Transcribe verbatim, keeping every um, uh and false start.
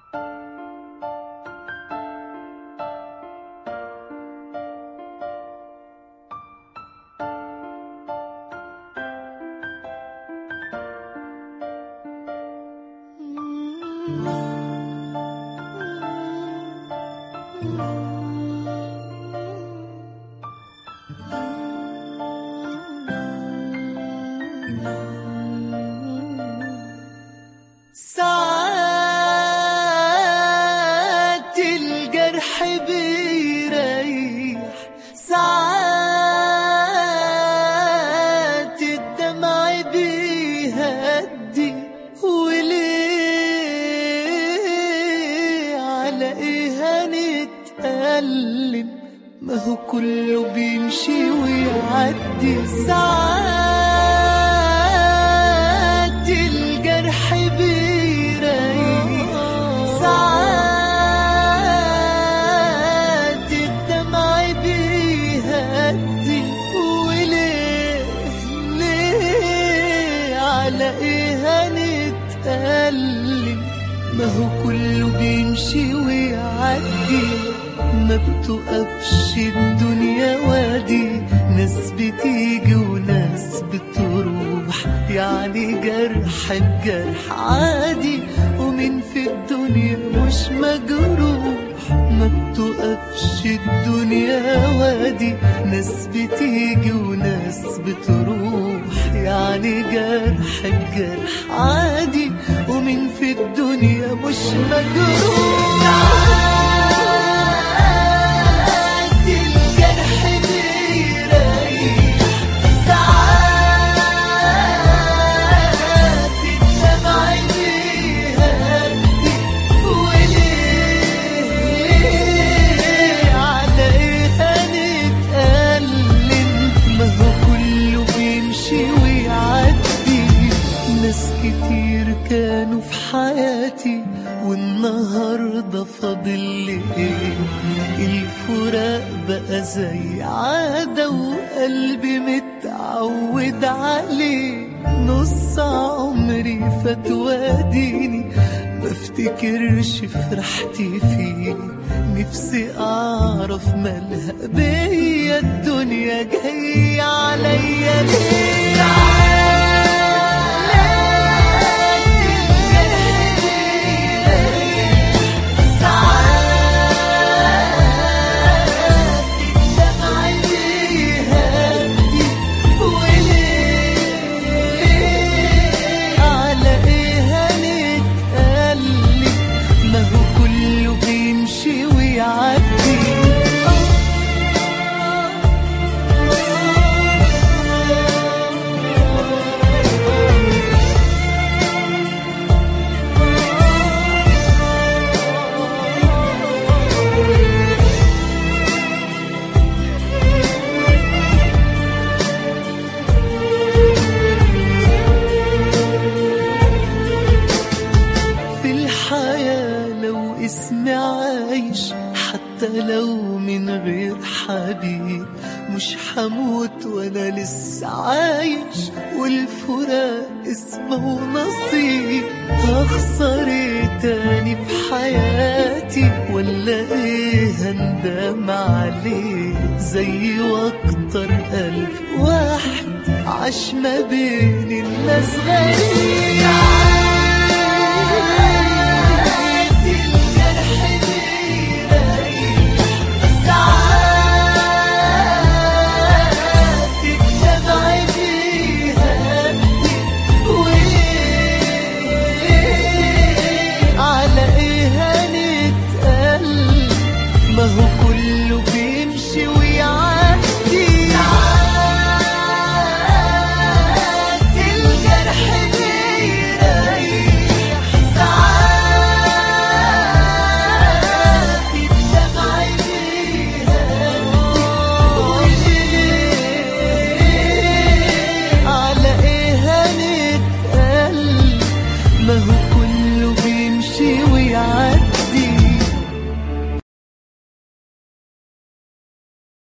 ساعات الجرح بيريح، ساعات الدمع بيهدي، وليه على ايه هنتألم؟ ما هو كله بيمشي ويعدي. ساعات الجرح بيريح، ساعات الدمع بيهدي، وليه ليه على ايه هنتألم؟ ما هو كله بيمشي ويعدي. ما بتوقفش الدنيا وادي، ناس بتيجي وناس بتروح، يعني جرح بجرح عادي، ومين في الدنيا مش مجروح؟ ما بتوقفش الدنيا وادي، ناس بتيجي وناس بتروح، يعني جرح بجرح عادي، ومين في الدنيا مش مجروح؟ كتير كانوا في حياتي والنهاردة فاضل لي ايه؟ الفراق بقى زي عادة وقلبي متعود عليه. نص عمري فات واديني بفتكرش فرحتي فيه، نفسي اعرف مالها بيا الدنيا جاية عليا ليه؟ اسمي عايش حتى لو من غير حبيب، مش حموت وانا لسه عايش، والفراق اسمه نصيب. هخسر ايه تاني في حياتي؟ ولا ايه هندم عليه؟ زي واكتر الف واحد عاش ما بين الناس غريب.